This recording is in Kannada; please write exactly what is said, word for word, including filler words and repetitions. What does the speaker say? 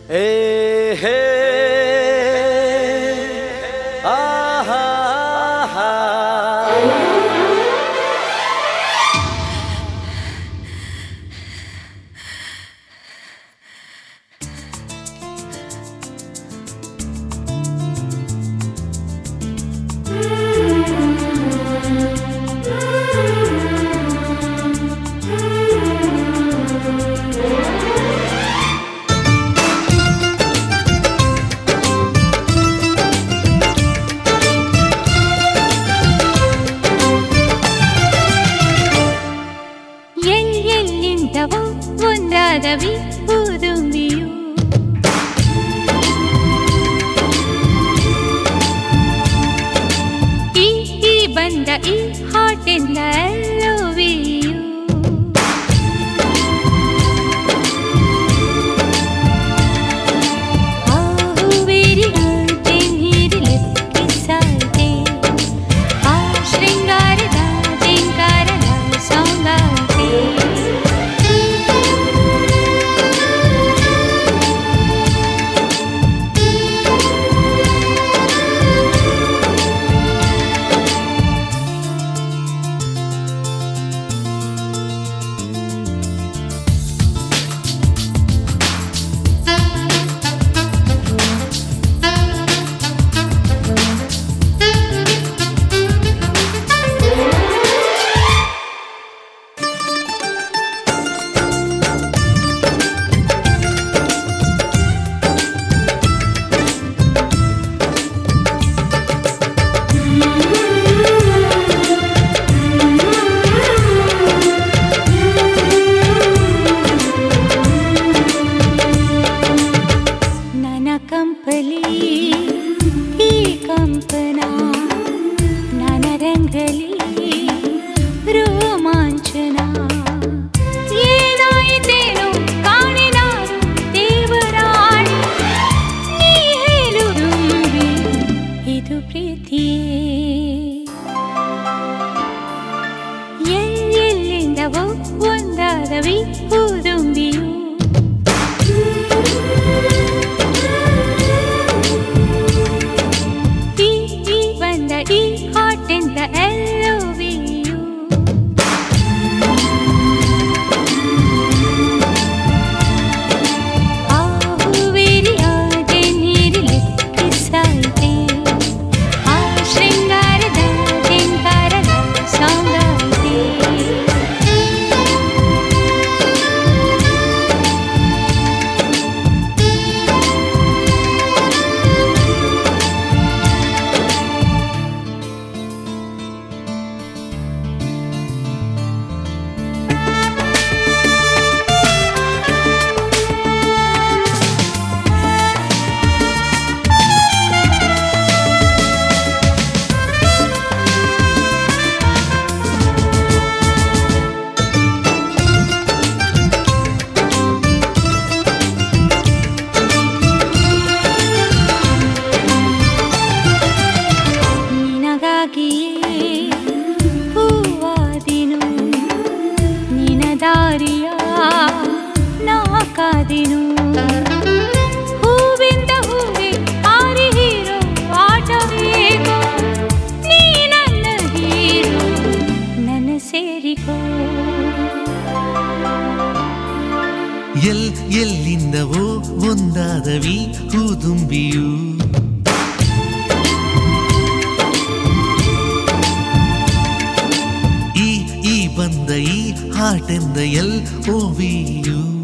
Hey, hey, ah, ah, ah. ಒಂದಾದವಿ ಊದುಂಬಿಯು ಈ ಈ ಬಂದ ಈ ಹಾಟೆಂದ ಲವಿಯು ಆ ಹೂವಿರಿಗಾಟೆ ನೀರಿಲೆಕ್ಕೆ ಸಾಯ್ತೆ ಆ ಶೃಂಗಾರದ ಜಿಂಗಾರದ ಸೌಂಗಾಟೆ ಕಂಪಲಿ ಈ ಕಂಪನ ನನ್ನ ರಂಗಲಿ ರೋಮಾಂಚನ ಏನಾಯಿತೇನೋ ಕಾಣಿನ ದೇವರಾಣಿ ನೀ ಹೇಳುದುಂಬಿ ಇದು ಪ್ರೀತಿಯೇ ಎಲ್ಲೆಲ್ಲಿಂದವೋ ಒಂದಾದವಿ ಊದುಂಬಿಯು ಈ ಹಾಟೆಂದ ಎಲ್ಲವಿಯು ಆ ಹೂವಿರಿಯಾದೆ ನೀರಿಲೆಕ್ಕೆ ಸಾಯ್ತೆ ಆ ಶೃಂಗಾರದ ಜಿಂಗಾರದ ಸೌಂಗಾಯಿತೆ ಹೂವಾದಿನು ನಿನ ದಾರಿಯ ನಾಕಾದಿನು ಹೂವಿಂದ ಹೂವೆ ಹಾರಿ ಹೀರೋ ಆಟವೇಗೋ ನೀ ನನ್ನ ಹೀರೋ ನನ್ನ ಸೇರಿಕೋ ಎಲ್ ಎಲ್ಲಿಂದವೋ ಒಂದಾದವಿ ಊದುಂಬಿಯು ಬಂದ ಈ ಹಾಟೆಂದ ಎಲ್ ಓವಿಯು